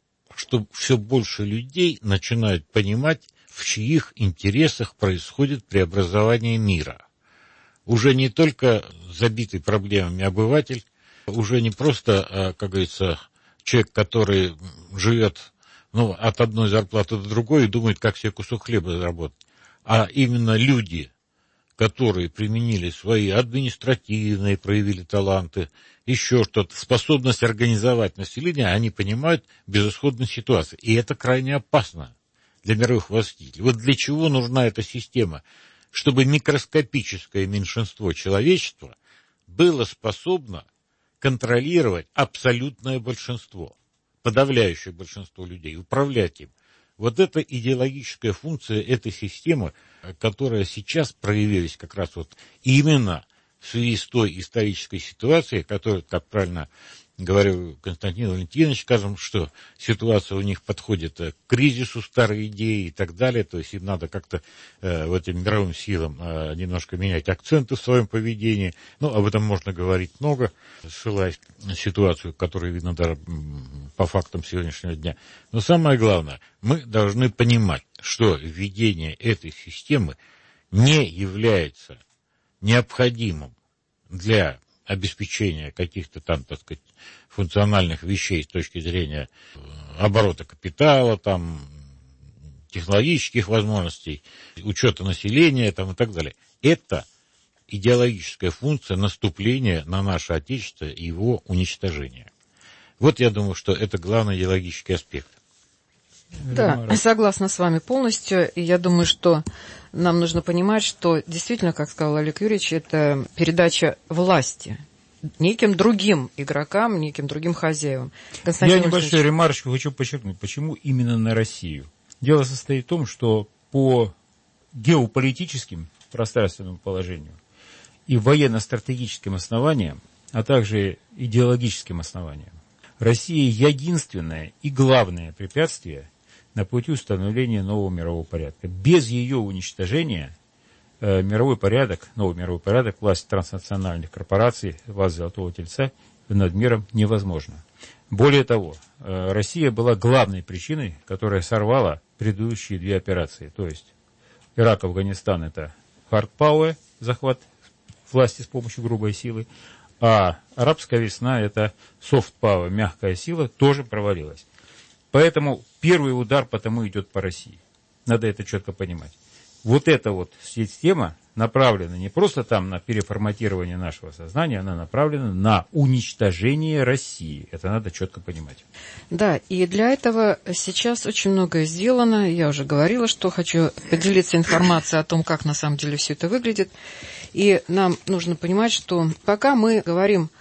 все больше людей начинают понимать, в чьих интересах происходит преобразование мира. Уже не только забитый проблемами обыватель, уже не просто, как говорится, человек, который живет от одной зарплаты до другой и думает, как себе кусок хлеба заработать, а именно люди, которые применили свои административные, проявили таланты, еще что-то, способность организовать население, они понимают безысходность ситуации. И это крайне опасно для мировых властителей. Вот для чего нужна эта система? Чтобы микроскопическое меньшинство человечества было способно контролировать абсолютное большинство, подавляющее большинство людей, управлять им. Вот это идеологическая функция этой системы, которая сейчас проявилась как раз именно в связи с той исторической ситуацией, которая, как правильно говорил Константин Валентинович, скажем, что ситуация у них подходит к кризису старой идеи и так далее, то есть им надо как-то этим мировым силам немножко менять акценты в своем поведении. Об этом можно говорить много, ссылаясь на ситуацию, которая видно даже по фактам сегодняшнего дня. Но самое главное, мы должны понимать, что введение этой системы не является необходимым для обеспечения каких-то там, так сказать, функциональных вещей с точки зрения оборота капитала, технологических возможностей, учета населения и так далее. Это идеологическая функция наступления на наше Отечество и его уничтожения. Вот я думаю, что это главный идеологический аспект. Да, согласна с вами полностью. И я думаю, что нам нужно понимать, что действительно, как сказал Олег Юрьевич, это передача власти неким другим игрокам, неким другим хозяевам. Я небольшую ремарочку хочу подчеркнуть, почему именно на Россию. Дело состоит в том, что по геополитическим пространственному положению и военно-стратегическим основаниям, а также идеологическим основаниям, Россия единственное и главное препятствие на пути установления нового мирового порядка. Без ее уничтожения новый мировой порядок, власть транснациональных корпораций, власть Золотого Тельца над миром невозможно. Более того, Россия была главной причиной, которая сорвала предыдущие две операции. То есть Ирак, Афганистан – это hard power, захват власти с помощью грубой силы, а арабская весна – это soft power, мягкая сила, тоже провалилась. Поэтому первый удар потому идет по России. Надо это четко понимать. Вот эта система направлена не просто на переформатирование нашего сознания, она направлена на уничтожение России. Это надо четко понимать. Да, и для этого сейчас очень многое сделано. Я уже говорила, что хочу поделиться информацией о том, как на самом деле все это выглядит. И нам нужно понимать, что пока мы говорим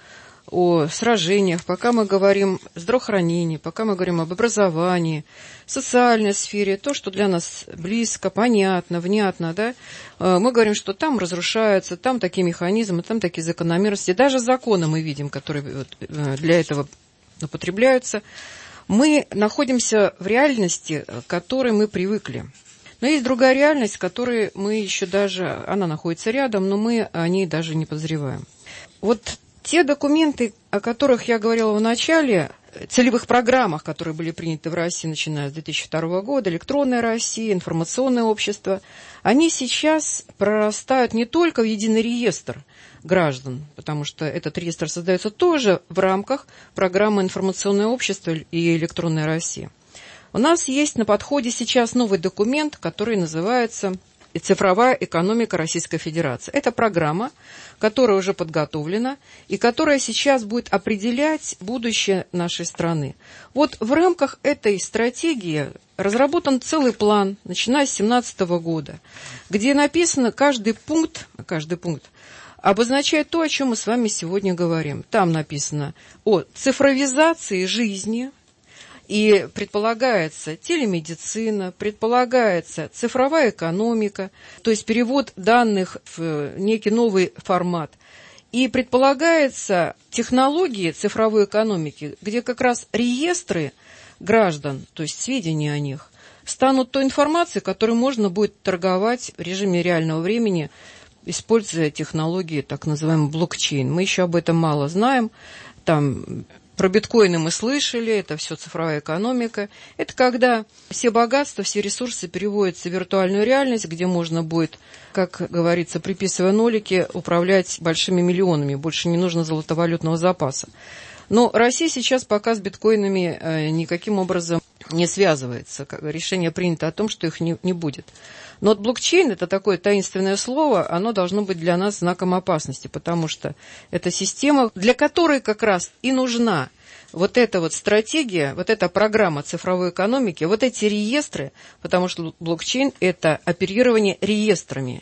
о сражениях, пока мы говорим о здравоохранении, пока мы говорим об образовании, социальной сфере, то, что для нас близко, понятно, внятно, да, мы говорим, что там разрушаются, там такие механизмы, там такие закономерности, даже законы мы видим, которые для этого употребляются. Мы находимся в реальности, к которой мы привыкли. Но есть другая реальность, в которой мы еще даже, она находится рядом, но мы о ней даже не подозреваем. Вот те документы, о которых я говорила в начале, целевых программах, которые были приняты в России, начиная с 2002 года, электронная Россия, информационное общество, они сейчас прорастают не только в единый реестр граждан, потому что этот реестр создается тоже в рамках программы «Информационное общество» и «Электронная Россия». У нас есть на подходе сейчас новый документ, который называется «Цифровая экономика Российской Федерации». Это программа, которая уже подготовлена и которая сейчас будет определять будущее нашей страны. Вот в рамках этой стратегии разработан целый план, начиная с 2017 года, где написано каждый пункт обозначает то, о чем мы с вами сегодня говорим. Там написано о цифровизации жизни, и предполагается телемедицина, предполагается цифровая экономика, то есть перевод данных в некий новый формат. И предполагается технологии цифровой экономики, где как раз реестры граждан, то есть сведения о них, станут той информацией, которой можно будет торговать в режиме реального времени, используя технологии так называемый блокчейн. Мы еще об этом мало знаем. Там про биткоины мы слышали, это все цифровая экономика. Это когда все богатства, все ресурсы переводятся в виртуальную реальность, где можно будет, как говорится, приписывая нолики, управлять большими миллионами. Больше не нужно золотовалютного запаса. Но Россия сейчас пока с биткоинами никаким образом не связывается. Решение принято о том, что их не будет. Но вот блокчейн – это такое таинственное слово, оно должно быть для нас знаком опасности, потому что это система, для которой как раз и нужна вот эта вот стратегия, вот эта программа цифровой экономики, вот эти реестры, потому что блокчейн – это оперирование реестрами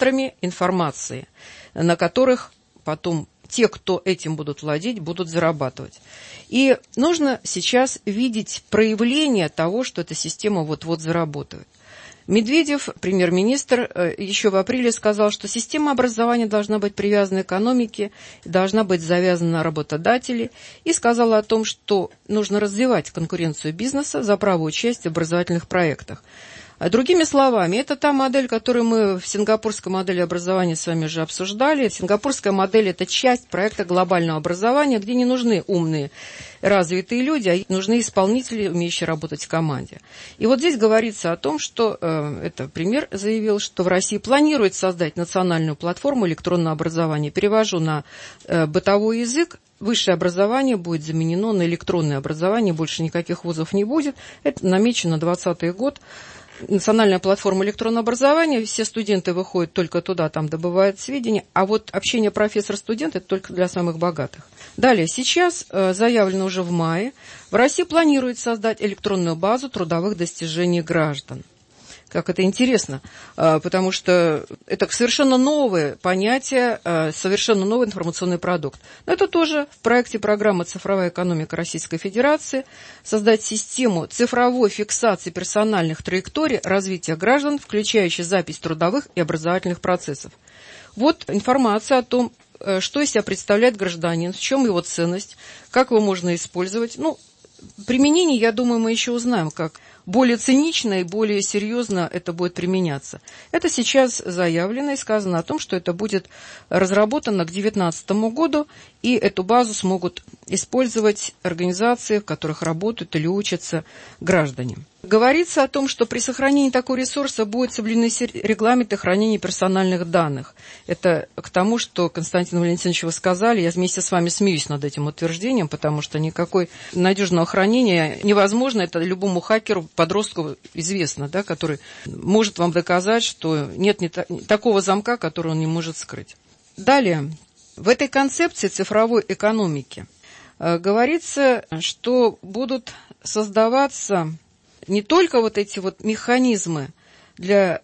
информации, на которых потом те, кто этим будут владеть, будут зарабатывать. И нужно сейчас видеть проявление того, что эта система вот-вот заработает. Медведев, премьер-министр, еще в апреле сказал, что система образования должна быть привязана к экономике, должна быть завязана на работодателей, и сказал о том, что нужно развивать конкуренцию бизнеса за право участия в образовательных проектах. Другими словами, это та модель, которую мы в сингапурской модели образования с вами уже обсуждали. Сингапурская модель – это часть проекта глобального образования, где не нужны умные, развитые люди, а нужны исполнители, умеющие работать в команде. И вот здесь говорится о том, что, это премьер заявил, что в России планирует создать национальную платформу электронного образования. Перевожу на бытовой язык. Высшее образование будет заменено на электронное образование, больше никаких вузов не будет. Это намечено на 2020 год. Национальная платформа электронного образования, все студенты выходят только туда, там добывают сведения, а вот общение профессор-студент – это только для самых богатых. Далее, сейчас, заявлено уже в мае, в России планируют создать электронную базу трудовых достижений граждан. Как это интересно, потому что это совершенно новое понятие, совершенно новый информационный продукт. Но это тоже в проекте программы «Цифровая экономика Российской Федерации» создать систему цифровой фиксации персональных траекторий развития граждан, включающей запись трудовых и образовательных процессов. Вот информация о том, что из себя представляет гражданин, в чем его ценность, как его можно использовать. Ну, применение, я думаю, мы еще узнаем, как более цинично и более серьезно это будет применяться. Это сейчас заявлено и сказано о том, что это будет разработано к 2019 году, и эту базу смогут использовать организации, в которых работают или учатся граждане. Говорится о том, что при сохранении такого ресурса будут соблюдены регламенты хранения персональных данных. Это к тому, что, Константин Валентинович, вы сказали, я вместе с вами смеюсь над этим утверждением, потому что никакой надежного хранения невозможно, это любому хакеру, подростку известно, да, который может вам доказать, что нет такого замка, который он не может скрыть. Далее, в этой концепции цифровой экономики говорится, что будут создаваться не только вот эти вот механизмы для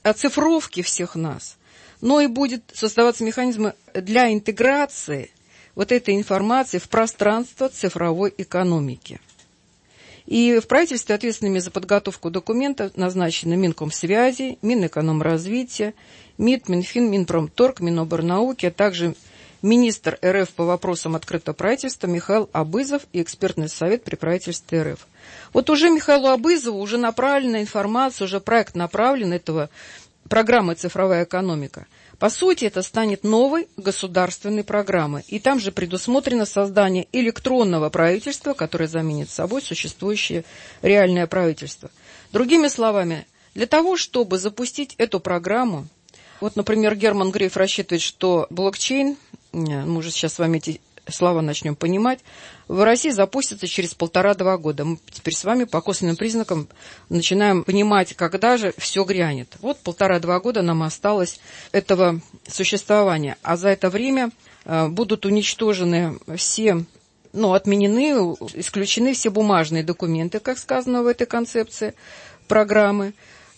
оцифровки всех нас, но и будет создаваться механизмы для интеграции вот этой информации в пространство цифровой экономики. И в правительстве ответственными за подготовку документов назначены Минкомсвязи, Минэкономразвития, МИД, Минфин, Минпромторг, Миноборнауки, а также министр РФ по вопросам открытого правительства Михаил Абызов и экспертный совет при правительстве РФ. Вот уже Михаилу Абызову уже направлена информация, уже проект направлен этого программы «Цифровая экономика». По сути, это станет новой государственной программой. И там же предусмотрено создание электронного правительства, которое заменит собой существующее реальное правительство. Другими словами, для того, чтобы запустить эту программу, вот, например, Герман Греф рассчитывает, что блокчейн, мы уже сейчас с вами эти слова начнем понимать, в России запустится через 1,5-2 года. Мы теперь с вами по косвенным признакам начинаем понимать, когда же все грянет. Вот 1,5-2 года нам осталось этого существования. А за это время будут уничтожены все, отменены, исключены все бумажные документы, как сказано в этой концепции программы.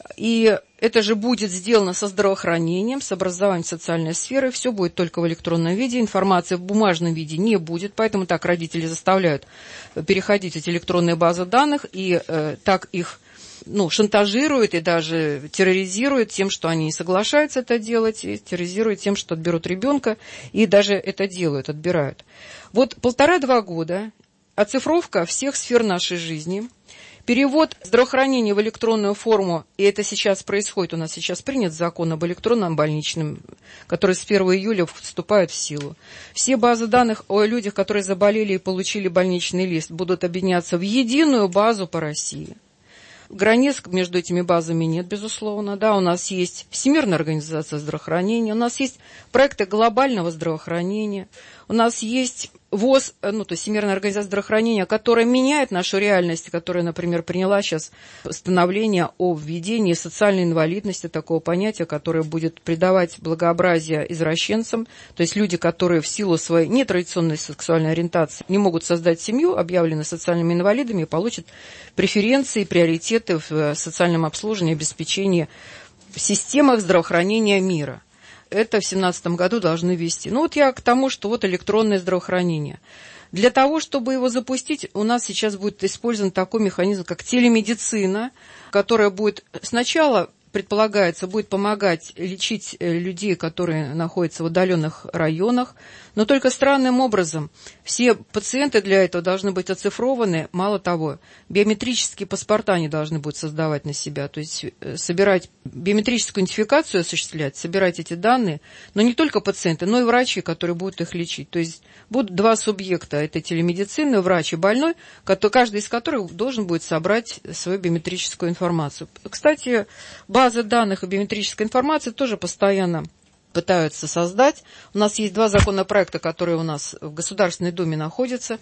И это же будет сделано со здравоохранением, с образованием социальной сферы. Все будет только в электронном виде. Информации в бумажном виде не будет. Поэтому так родители заставляют переходить в эти электронные базы данных. И так их шантажируют и даже терроризируют тем, что они не соглашаются это делать. И терроризируют тем, что отберут ребенка. И даже это делают, отбирают. Вот 1,5-2 года оцифровка всех сфер нашей жизни. Перевод здравоохранения в электронную форму, и это сейчас происходит, у нас сейчас принят закон об электронном больничном, который с 1 июля вступает в силу. Все базы данных о людях, которые заболели и получили больничный лист, будут объединяться в единую базу по России. Границ между этими базами нет, безусловно. Да, у нас есть Всемирная организация здравоохранения, у нас есть проекты глобального здравоохранения, у нас есть ВОЗ, то есть Всемирная организация здравоохранения, которая меняет нашу реальность, которая, например, приняла сейчас постановление о введении социальной инвалидности, такого понятия, которое будет придавать благообразие извращенцам, то есть люди, которые в силу своей нетрадиционной сексуальной ориентации не могут создать семью, объявлены социальными инвалидами, получат преференции, приоритеты в социальном обслуживании, обеспечении в системах здравоохранения мира. Это в 2017 году должны ввести. Я к тому, что электронное здравоохранение. Для того, чтобы его запустить, у нас сейчас будет использован такой механизм, как телемедицина, которая будет сначала, предполагается, будет помогать лечить людей, которые находятся в удаленных районах, но только странным образом. Все пациенты для этого должны быть оцифрованы. Мало того, биометрические паспорта они должны будут создавать на себя, то есть собирать биометрическую идентификацию, осуществлять, собирать эти данные, но не только пациенты, но и врачи, которые будут их лечить. То есть будут два субъекта этой телемедицины, врач и больной, каждый из которых должен будет собрать свою биометрическую информацию. Кстати, базы данных и биометрической информации тоже постоянно пытаются создать. У нас есть 2 законопроекта, которые у нас в Государственной Думе находятся.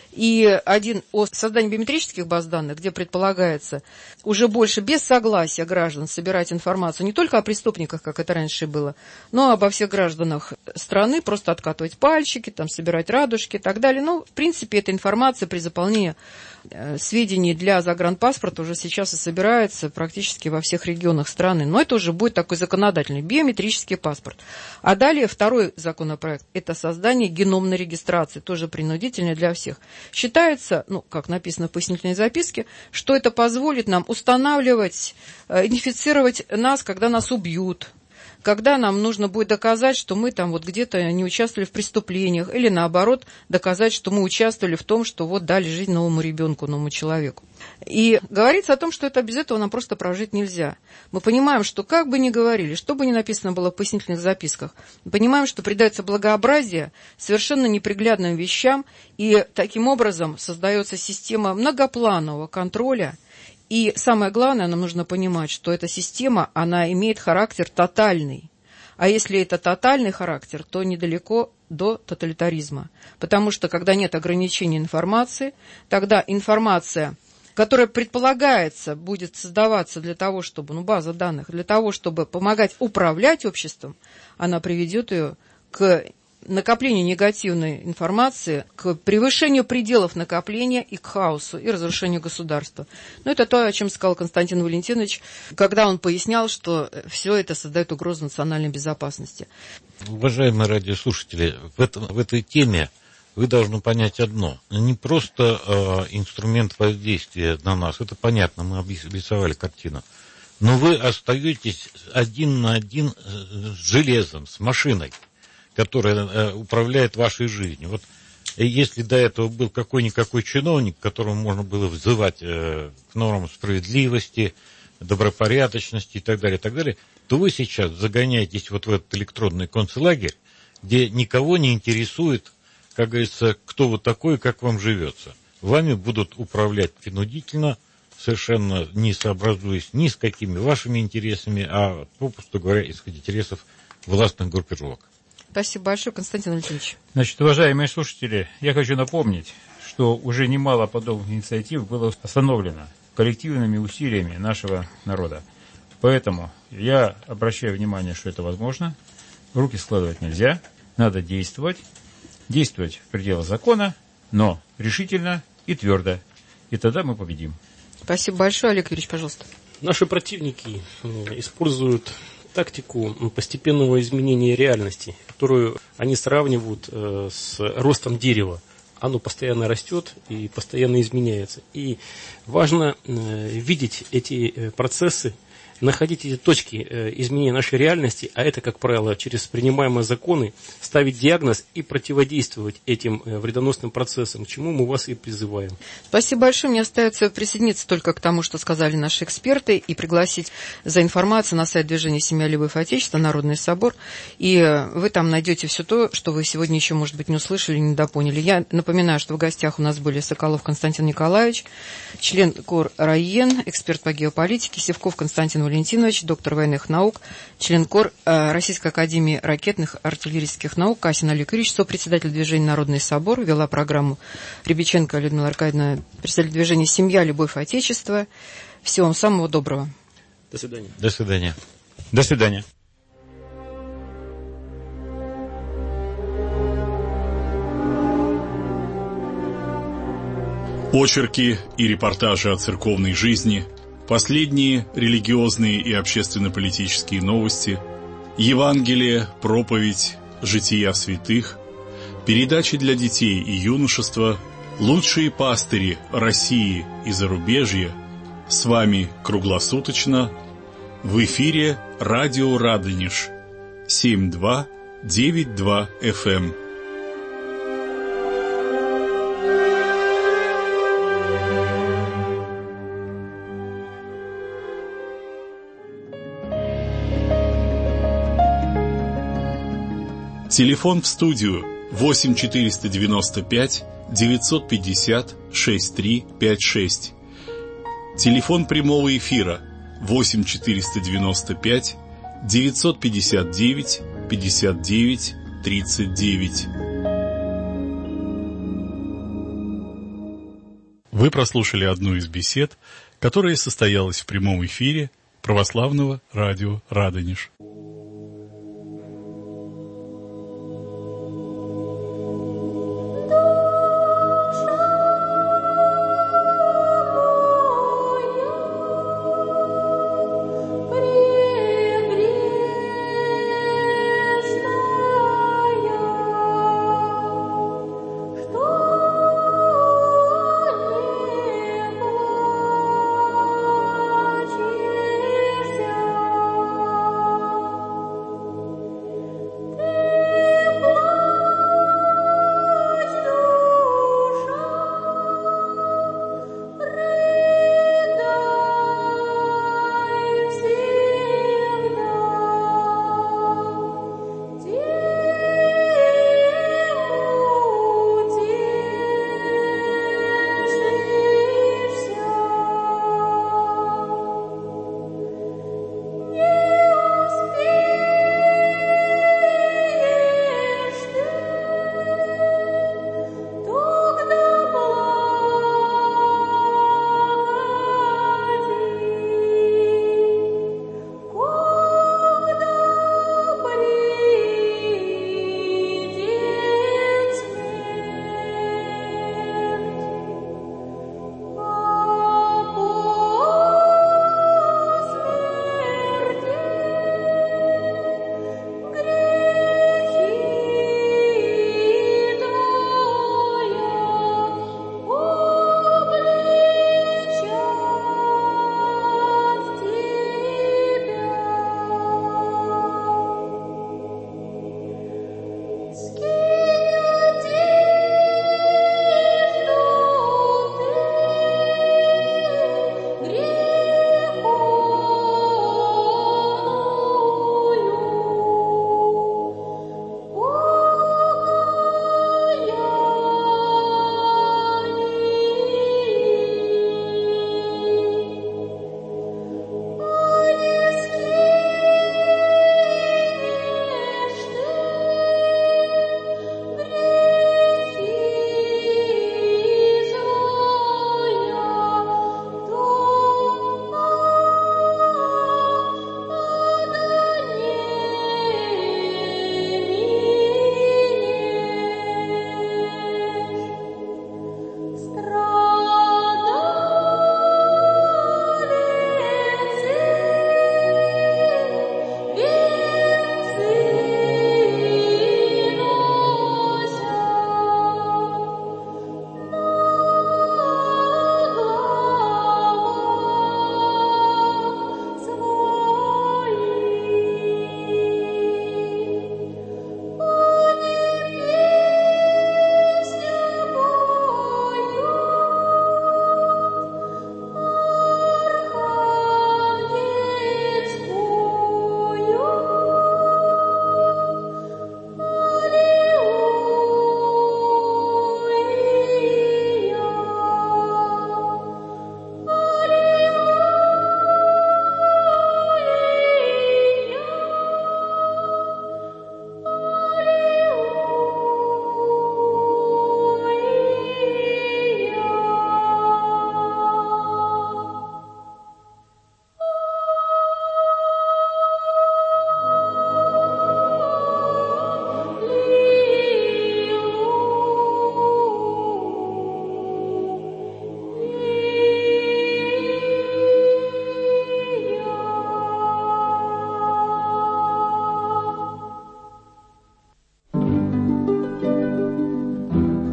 И один о создании биометрических баз данных, где предполагается уже больше без согласия граждан собирать информацию не только о преступниках, как это раньше было, но обо всех гражданах страны, просто откатывать пальчики, собирать радужки и так далее. В принципе, эта информация при заполнении сведений для загранпаспорта уже сейчас и собирается практически во всех регионах страны. Но это уже будет такой законодательный биометрический паспорт. А далее второй законопроект – это создание геномной регистрации, тоже принудительной для всех. Считается, как написано в пояснительной записке, что это позволит нам устанавливать, идентифицировать нас, когда нас убьют, когда нам нужно будет доказать, что мы где-то не участвовали в преступлениях, или наоборот, доказать, что мы участвовали в том, что дали жизнь новому ребенку, новому человеку. И говорится о том, что это без этого нам просто прожить нельзя. Мы понимаем, что как бы ни говорили, что бы ни написано было в пояснительных записках, мы понимаем, что придается благообразие совершенно неприглядным вещам, и таким образом создается система многопланового контроля. И самое главное, нам нужно понимать, что эта система, она имеет характер тотальный. А если это тотальный характер, то недалеко до тоталитаризма. Потому что, когда нет ограничений информации, тогда информация, которая предполагается, будет создаваться для того, чтобы, база данных, для того, чтобы помогать управлять обществом, она приведет ее к накоплению негативной информации, к превышению пределов накопления и к хаосу, и разрушению государства. Но это то, о чем сказал Константин Валентинович, когда он пояснял, что все это создает угрозу национальной безопасности. Уважаемые радиослушатели, в этой теме вы должны понять одно. Не просто инструмент воздействия на нас, это понятно, мы обрисовали картину. Но вы остаетесь один на один с железом, с машиной, которая управляет вашей жизнью. Вот если до этого был какой-никакой чиновник, которому можно было взывать к нормам справедливости, добропорядочности и так далее, то вы сейчас загоняетесь вот в этот электронный концлагерь, где никого не интересует, как говорится, кто вы такой, как вам живется. Вами будут управлять принудительно, совершенно не сообразуясь ни с какими вашими интересами, а, попросту говоря, из интересов властных группировок. Спасибо большое, Константин Валентинович. Значит, уважаемые слушатели, я хочу напомнить, что уже немало подобных инициатив было остановлено коллективными усилиями нашего народа. Поэтому я обращаю внимание, что это возможно. Руки складывать нельзя, надо действовать в пределах закона, но решительно и твердо. И тогда мы победим. Спасибо большое. Олег Юрьевич, пожалуйста. Наши противники используют тактику постепенного изменения реальности, которую они сравнивают с ростом дерева. Оно постоянно растет и постоянно изменяется. И важно видеть эти процессы, находить эти точки изменения нашей реальности, а это, как правило, через принимаемые законы, ставить диагноз и противодействовать этим вредоносным процессам, к чему мы вас и призываем. Спасибо большое. Мне остается присоединиться только к тому, что сказали наши эксперты, и пригласить за информацию на сайт движения «Семья, любовь, Отечество», Народный собор. И вы там найдете все то, что вы сегодня еще, может быть, не услышали, не допоняли. Я напоминаю, что в гостях у нас были Соколов Константин Николаевич, член КОР РАИЕН, эксперт по геополитике, Сивков Константин Валентинович, доктор военных наук, член КОР Российской академии ракетных артиллерийских наук, Касин Олег Юрьевич, сопредседатель движения «Народный собор», вела программу Рябиченко Людмила Аркадьевна, председатель движения «Семья, любовь, Отечество». Всего вам самого доброго. До свидания. До свидания. До свидания. Очерки и репортажи о церковной жизни, последние религиозные и общественно-политические новости, Евангелие, проповедь, жития святых, передачи для детей и юношества, лучшие пастыри России и зарубежья с вами круглосуточно в эфире радио Радонеж 7292 FM. Телефон в студию 8 495 950 6356. Телефон прямого эфира 8 495 959 59 39. Вы прослушали одну из бесед, которая состоялась в прямом эфире православного радио Радонеж.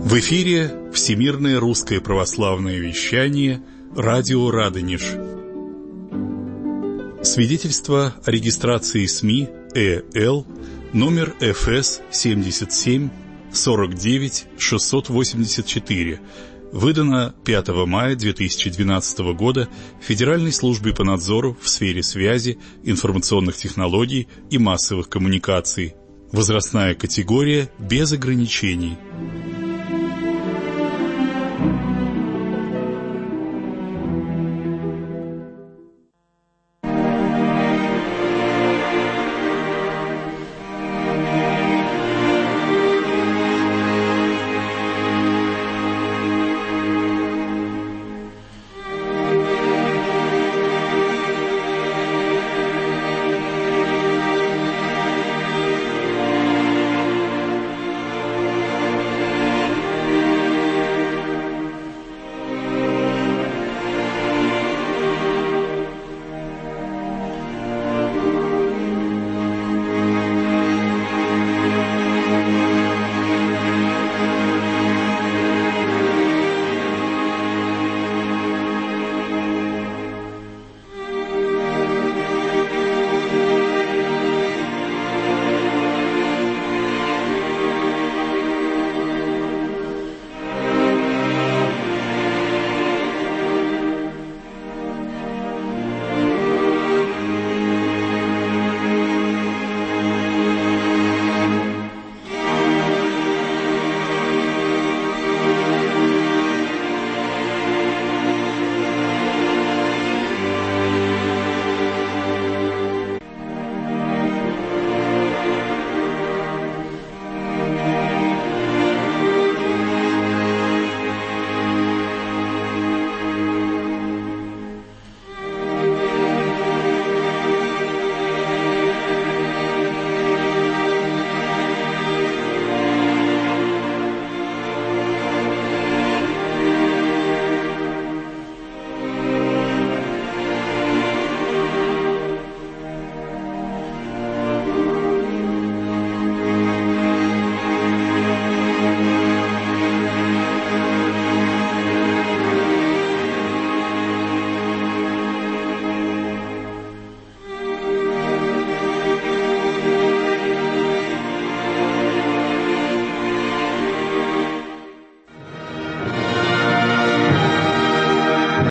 В эфире Всемирное русское православное вещание «Радио Радонеж». Свидетельство о регистрации СМИ ЭЛ номер ФС 77 49 684, выдано 5 мая 2012 года Федеральной службе по надзору в сфере связи, информационных технологий и массовых коммуникаций. Возрастная категория без ограничений.